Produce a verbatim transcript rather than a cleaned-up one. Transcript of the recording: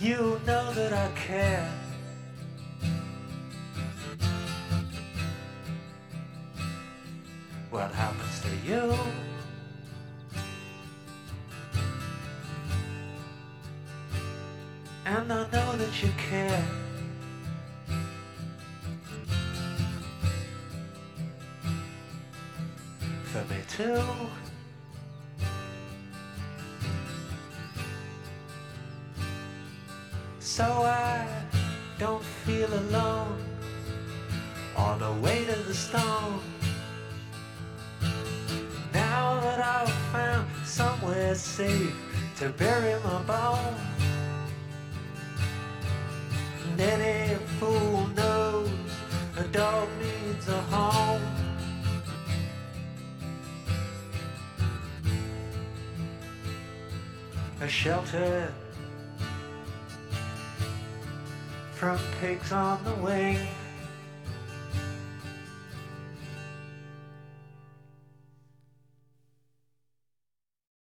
You know that I care. What happens to you? And I know that you care. For me too. So I don't feel alone on the way to the stone. Now that I've found somewhere safe to bury my bones. And any fool knows a dog needs a home. A shelter from pigs on the wing.